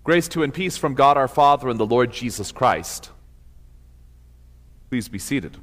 Grace to and peace from God our Father and the Lord Jesus Christ. Please be seated.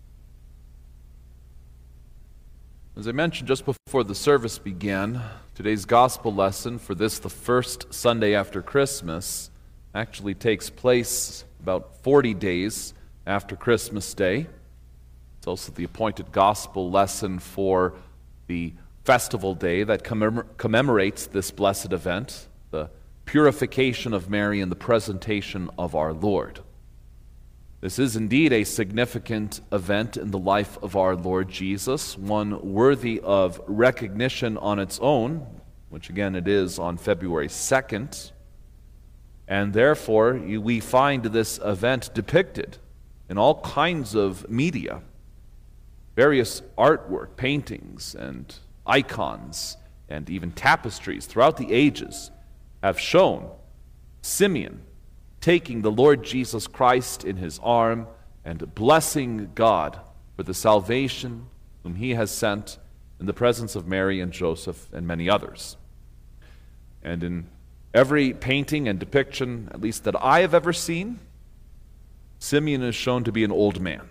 As I mentioned just before the service began, today's gospel lesson for this, the first Sunday after Christmas, actually takes place about 40 days after Christmas Day. It's also the appointed gospel lesson for the festival day that commemorates this blessed event, the purification of Mary and the presentation of our Lord. This is indeed a significant event in the life of our Lord Jesus, one worthy of recognition on its own, which again it is on February 2nd, and therefore we find this event depicted in all kinds of media, various artwork, paintings, and icons, and even tapestries throughout the ages have shown Simeon taking the Lord Jesus Christ in his arm and blessing God for the salvation whom he has sent in the presence of Mary and Joseph and many others. And in every painting and depiction, at least that I have ever seen, Simeon is shown to be an old man.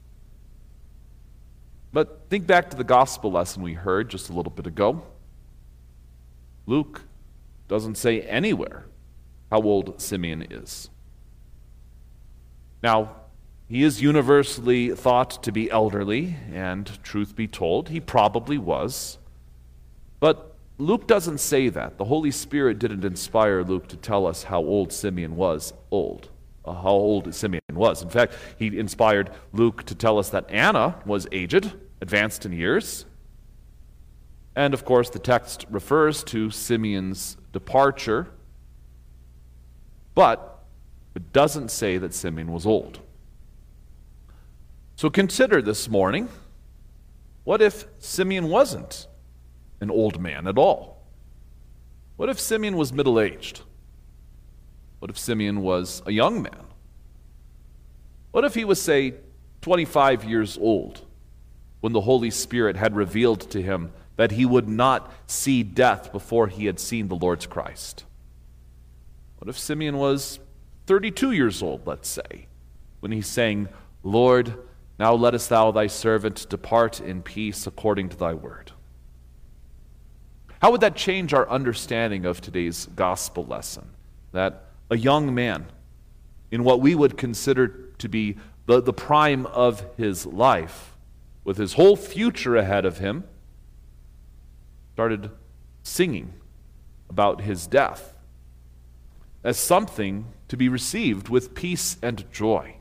But think back to the gospel lesson we heard just a little bit ago. Luke doesn't say anywhere how old Simeon is. Now, he is universally thought to be elderly, and truth be told, he probably was. But Luke doesn't say that. The Holy Spirit didn't inspire Luke to tell us how old Simeon was. How old Simeon was. In fact, he inspired Luke to tell us that Anna was aged, advanced in years. And of course, the text refers to Simeon's departure, but it doesn't say that Simeon was old. So consider this morning, what if Simeon wasn't an old man at all? What if Simeon was middle-aged? What if Simeon was a young man? What if he was, say, 25 years old when the Holy Spirit had revealed to him that he would not see death before he had seen the Lord's Christ? What if Simeon was 32 years old, let's say, when he's saying, "Lord, now lettest thou thy servant depart in peace according to thy word"? How would that change our understanding of today's gospel lesson? That a young man, in what we would consider to be the prime of his life, with his whole future ahead of him, started singing about his death as something to be received with peace and joy.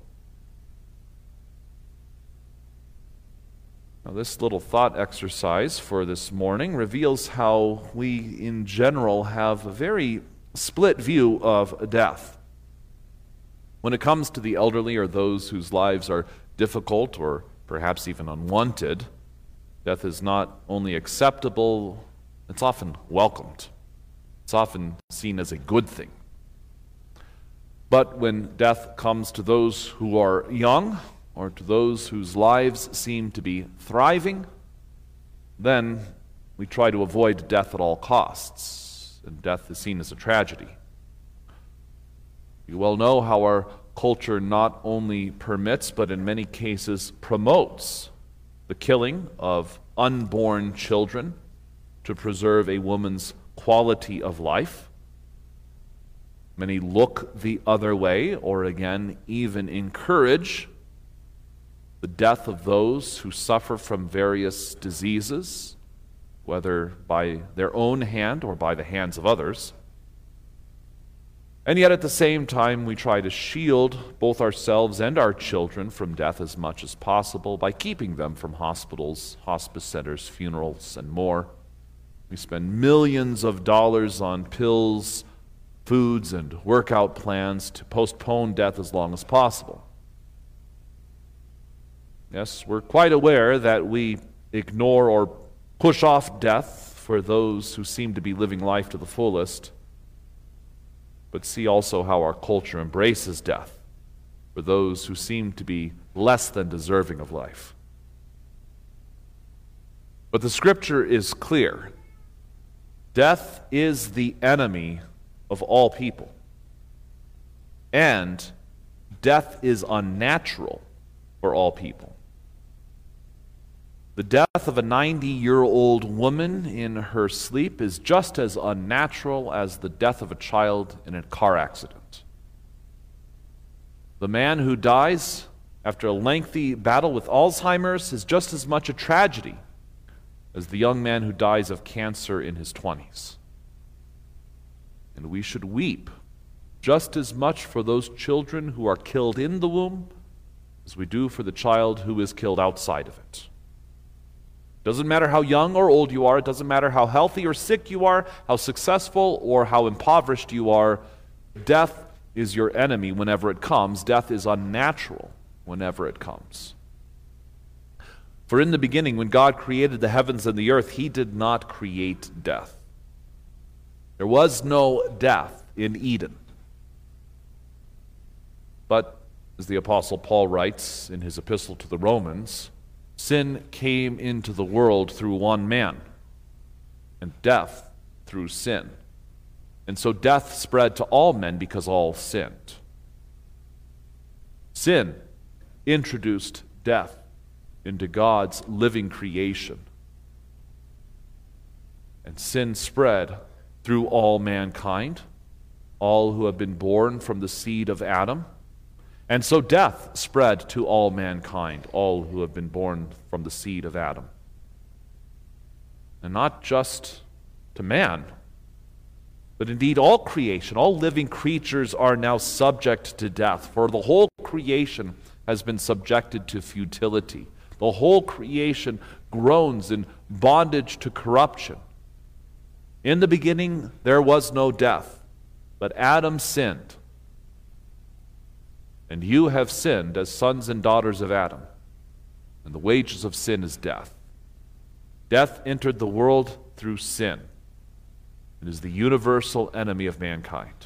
Now, this little thought exercise for this morning reveals how we in general have a very split view of death. When it comes to the elderly or those whose lives are difficult or perhaps even unwanted, death is not only acceptable, it's often welcomed. It's often seen as a good thing. But when death comes to those who are young or to those whose lives seem to be thriving, then we try to avoid death at all costs, and death is seen as a tragedy. You well know how our culture not only permits, but in many cases promotes the killing of unborn children to preserve a woman's quality of life. Many look the other way, or again, even encourage the death of those who suffer from various diseases, whether by their own hand or by the hands of others. And yet at the same time, we try to shield both ourselves and our children from death as much as possible by keeping them from hospitals, hospice centers, funerals, and more. We spend millions of dollars on pills, foods, and workout plans to postpone death as long as possible. Yes, we're quite aware that we ignore or push off death for those who seem to be living life to the fullest, but see also how our culture embraces death for those who seem to be less than deserving of life. But the Scripture is clear. Death is the enemy of all people. and death is unnatural for all people. The death of a 90-year-old woman in her sleep is just as unnatural as the death of a child in a car accident. The man who dies after a lengthy battle with Alzheimer's is just as much a tragedy as the young man who dies of cancer in his 20s. And we should weep just as much for those children who are killed in the womb as we do for the child who is killed outside of it. It doesn't matter how young or old you are, it doesn't matter how healthy or sick you are, how successful or how impoverished you are, death is your enemy whenever it comes. Death is unnatural whenever it comes. For in the beginning, when God created the heavens and the earth, He did not create death. There was no death in Eden. But, as the Apostle Paul writes in his epistle to the Romans, sin came into the world through one man, and death through sin. And so death spread to all men because all sinned. Sin introduced death into God's living creation. And sin spread through all mankind, all who have been born from the seed of Adam. And so death spread to all mankind, all who have been born from the seed of Adam. And not just to man, but indeed all creation, all living creatures are now subject to death, for the whole creation has been subjected to futility. The whole creation groans in bondage to corruption. In the beginning there was no death, but Adam sinned. And you have sinned as sons and daughters of Adam. And the wages of sin is death. Death entered the world through sin. It is the universal enemy of mankind.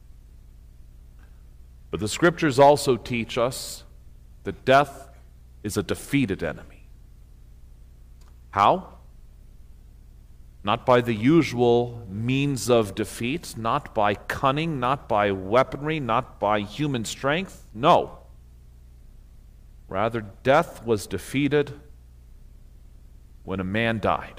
But the Scriptures also teach us that death is a defeated enemy. How? Not by the usual means of defeat, not by cunning, not by weaponry, not by human strength. No. Rather, death was defeated when a man died.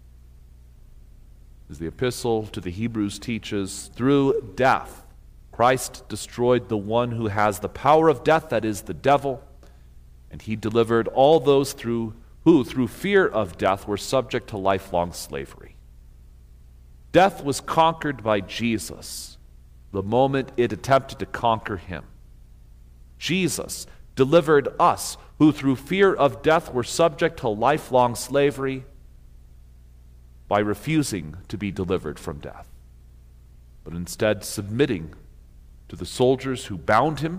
As the epistle to the Hebrews teaches, through death, Christ destroyed the one who has the power of death, that is, the devil, and He delivered all those who, through fear of death, were subject to lifelong slavery. Death was conquered by Jesus the moment it attempted to conquer Him. Jesus delivered us, who through fear of death were subject to lifelong slavery, by refusing to be delivered from death, but instead submitting to the soldiers who bound Him,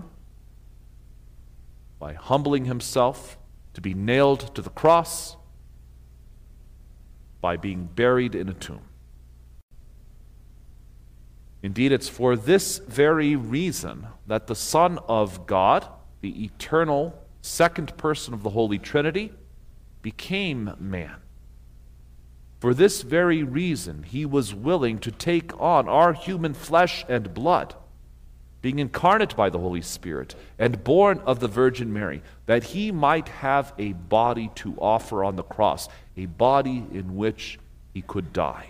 by humbling Himself to be nailed to the cross, by being buried in a tomb. Indeed, it's for this very reason that the Son of God, the eternal second person of the Holy Trinity, became man. For this very reason, He was willing to take on our human flesh and blood, being incarnate by the Holy Spirit and born of the Virgin Mary, that He might have a body to offer on the cross, a body in which He could die.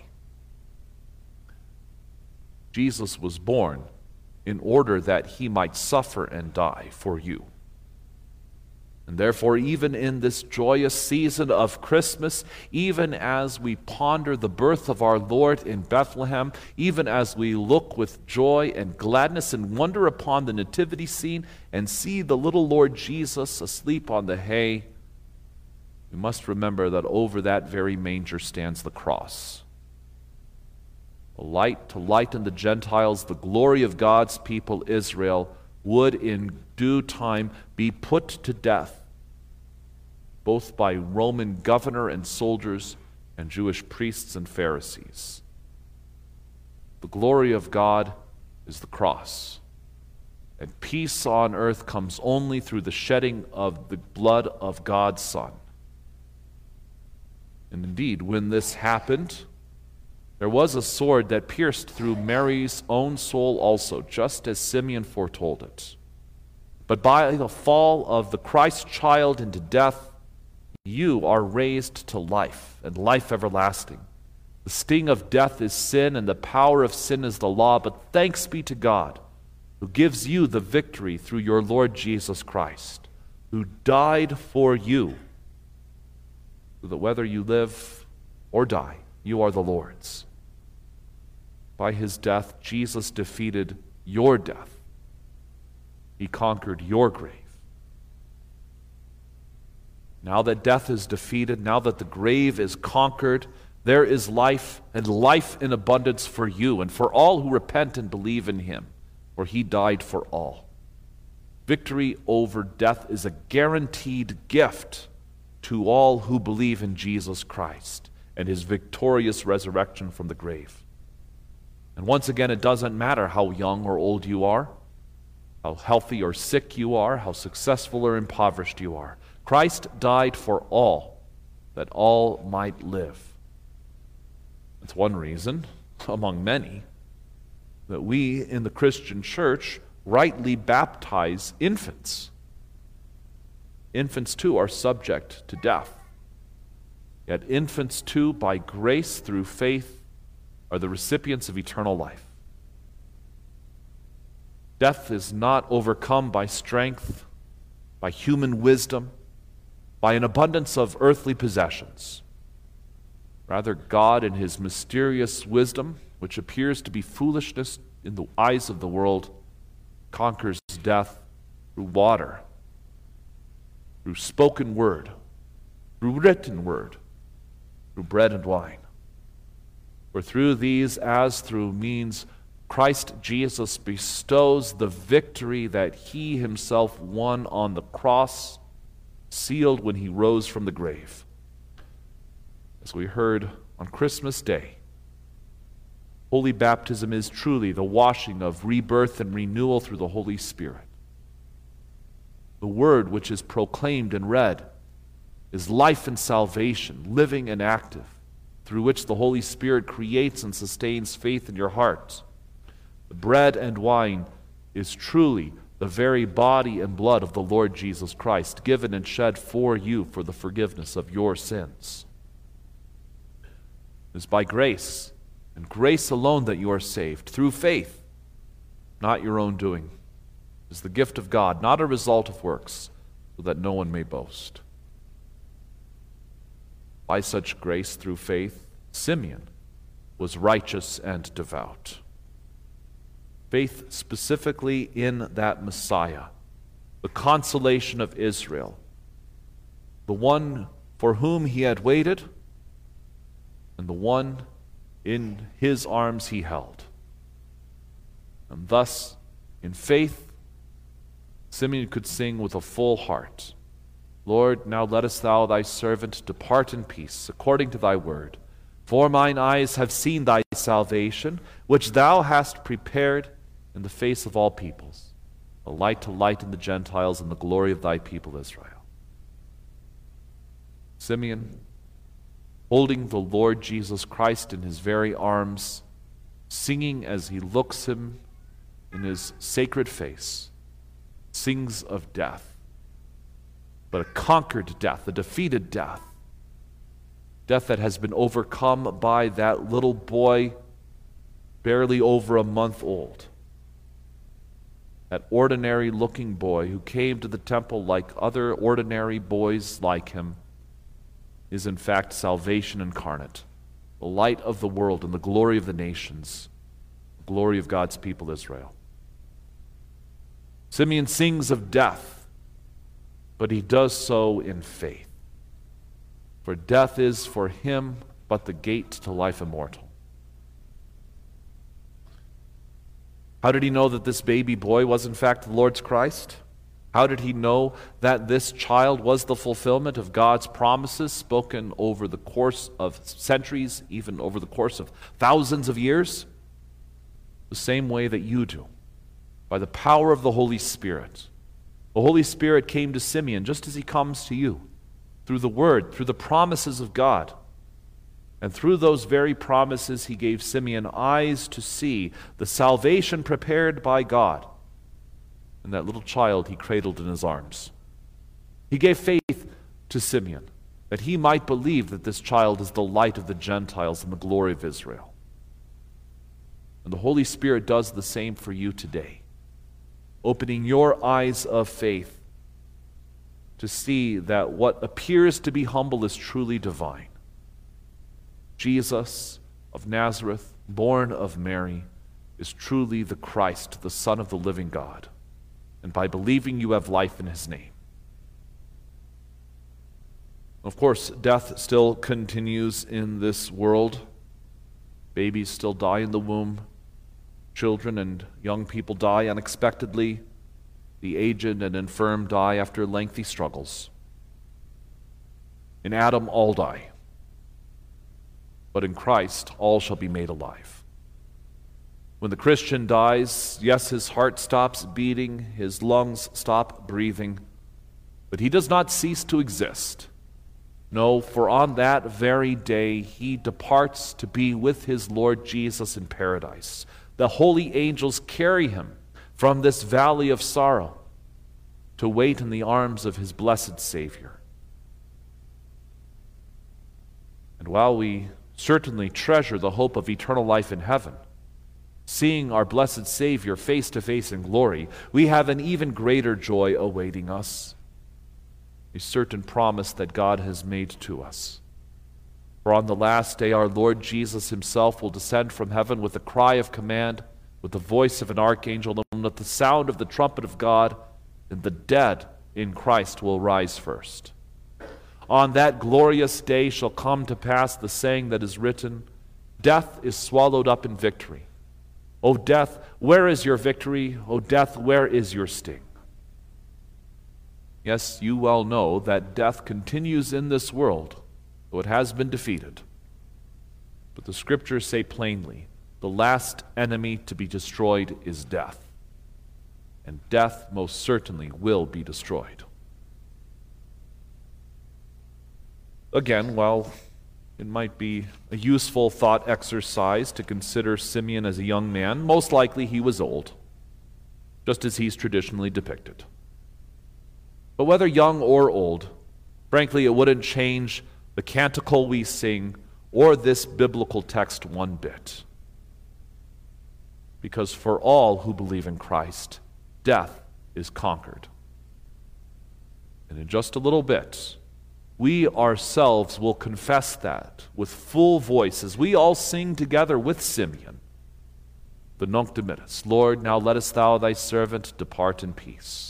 Jesus was born in order that He might suffer and die for you. And therefore, even in this joyous season of Christmas, even as we ponder the birth of our Lord in Bethlehem, even as we look with joy and gladness and wonder upon the nativity scene and see the little Lord Jesus asleep on the hay, we must remember that over that very manger stands the cross. A light to lighten the Gentiles, the glory of God's people Israel would in due time be put to death, both by Roman governor and soldiers and Jewish priests and Pharisees. The glory of God is the cross, and peace on earth comes only through the shedding of the blood of God's Son. And indeed, when this happened, There was a sword that pierced through Mary's own soul also, just as Simeon foretold it. But by the fall of the Christ child into death, you are raised to life and life everlasting. The sting of death is sin, and the power of sin is the law, but thanks be to God, who gives you the victory through your Lord Jesus Christ, who died for you, so that whether you live or die, you are the Lord's. By his death, Jesus defeated your death. He conquered your grave. Now that death is defeated, now that the grave is conquered, there is life, and life in abundance for you and for all who repent and believe in him, for he died for all. Victory over death is a guaranteed gift to all who believe in Jesus Christ and his victorious resurrection from the grave. And once again, it doesn't matter how young or old you are, how healthy or sick you are, how successful or impoverished you are. Christ died for all, that all might live. That's one reason, among many, that we in the Christian church rightly baptize infants. Infants, too, are subject to death. Yet infants, too, by grace through faith, are the recipients of eternal life. Death is not overcome by strength, by human wisdom, by an abundance of earthly possessions. Rather, God, in his mysterious wisdom, which appears to be foolishness in the eyes of the world, conquers death through water, through spoken word, through written word, through bread and wine. For through these, as through means, Christ Jesus bestows the victory that he himself won on the cross, sealed when he rose from the grave. As we heard on Christmas Day, holy baptism is truly the washing of rebirth and renewal through the Holy Spirit. The word which is proclaimed and read is life and salvation, living and active, through which the Holy Spirit creates and sustains faith in your heart. The bread and wine is truly the very body and blood of the Lord Jesus Christ, given and shed for you for the forgiveness of your sins. It is by grace, and grace alone, that you are saved, through faith, not your own doing. It is the gift of God, not a result of works, so that no one may boast. By such grace through faith, Simeon was righteous and devout. Faith specifically in that Messiah, the consolation of Israel, the one for whom he had waited, and the one in his arms he held. And thus, in faith, Simeon could sing with a full heart, Lord, now lettest thou thy servant depart in peace, according to thy word. For mine eyes have seen thy salvation, which thou hast prepared in the face of all peoples, a light to lighten the Gentiles and the glory of thy people Israel. Simeon, holding the Lord Jesus Christ in his very arms, singing as he looks him in his sacred face, sings of death, but a conquered death, a defeated death, death that has been overcome by that little boy barely over a month old. That ordinary-looking boy who came to the temple like other ordinary boys like him is in fact salvation incarnate, the light of the world and the glory of the nations, the glory of God's people Israel. Simeon sings of death, but he does so in faith. For death is for him but the gate to life immortal. How did he know that this baby boy was in fact the Lord's Christ? How did he know that this child was the fulfillment of God's promises spoken over the course of centuries, even over the course of thousands of years? The same way that you do, by the power of the Holy Spirit. The Holy Spirit came to Simeon just as he comes to you, through the Word, through the promises of God. And through those very promises, he gave Simeon eyes to see the salvation prepared by God and that little child he cradled in his arms. He gave faith to Simeon that he might believe that this child is the light of the Gentiles and the glory of Israel. And the Holy Spirit does the same for you today, opening your eyes of faith to see that what appears to be humble is truly divine. Jesus of Nazareth, born of Mary, is truly the Christ, the Son of the living God. And by believing, you have life in his name. Of course, death still continues in this world. Babies still die in the womb. Children and young people die unexpectedly. The aged and infirm die after lengthy struggles. In Adam, all die. But in Christ, all shall be made alive. When the Christian dies, yes, his heart stops beating, his lungs stop breathing, but he does not cease to exist. No, for on that very day he departs to be with his Lord Jesus in paradise. The holy angels carry him from this valley of sorrow to wait in the arms of his blessed Savior. And while we certainly treasure the hope of eternal life in heaven, seeing our blessed Savior face to face in glory, we have an even greater joy awaiting us, a certain promise that God has made to us. For on the last day our Lord Jesus himself will descend from heaven with a cry of command, with the voice of an archangel, and with the sound of the trumpet of God, and the dead in Christ will rise first. On that glorious day shall come to pass the saying that is written, "Death is swallowed up in victory. O death, where is your victory? O death, where is your sting?" Yes, you well know that death continues in this world, though it has been defeated. But the Scriptures say plainly, the last enemy to be destroyed is death. And death most certainly will be destroyed. Again, while it might be a useful thought exercise to consider Simeon as a young man, most likely he was old, just as he's traditionally depicted. But whether young or old, frankly, it wouldn't change the canticle we sing or this biblical text one bit. Because for all who believe in Christ, death is conquered. And in just a little bit, we ourselves will confess that with full voice as we all sing together with Simeon, the Nunc Dimittis. Lord, now lettest thou thy servant depart in peace.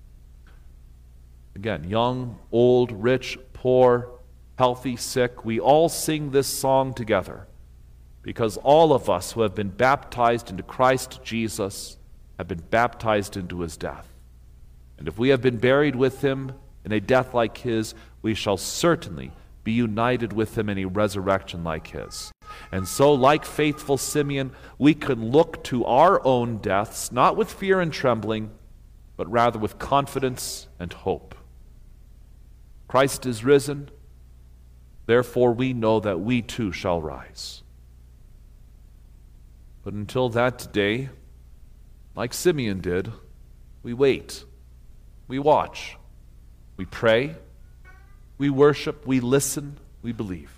Again, young, old, rich, poor, healthy, sick, we all sing this song together because all of us who have been baptized into Christ Jesus have been baptized into his death. And if we have been buried with him in a death like his, we shall certainly be united with him in a resurrection like his. And so, like faithful Simeon, we can look to our own deaths, not with fear and trembling, but rather with confidence and hope. Christ is risen, therefore we know that we too shall rise. But until that day, like Simeon did, we wait, we watch, we pray, we worship, we listen, we believe.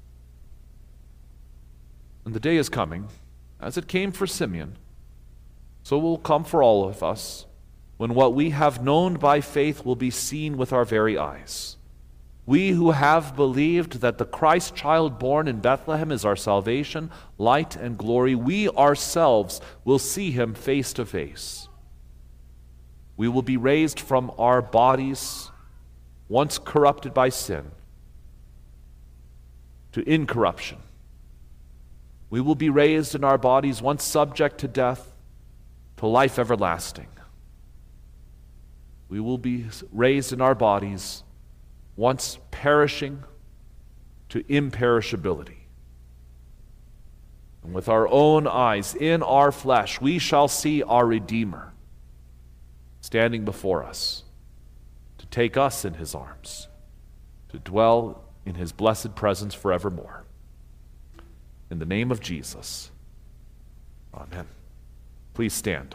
And the day is coming, as it came for Simeon, so will come for all of us, when what we have known by faith will be seen with our very eyes. We who have believed that the Christ child born in Bethlehem is our salvation, light, and glory, we ourselves will see him face to face. We will be raised from our bodies, once corrupted by sin, to incorruption. We will be raised in our bodies, once subject to death, to life everlasting. We will be raised in our bodies, once perishing, to imperishability. And with our own eyes, in our flesh, we shall see our Redeemer standing before us to take us in his arms, to dwell in his blessed presence forevermore. In the name of Jesus. Amen. Please stand.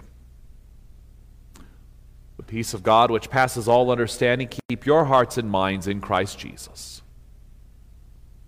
The peace of God, which passes all understanding, keep your hearts and minds in Christ Jesus.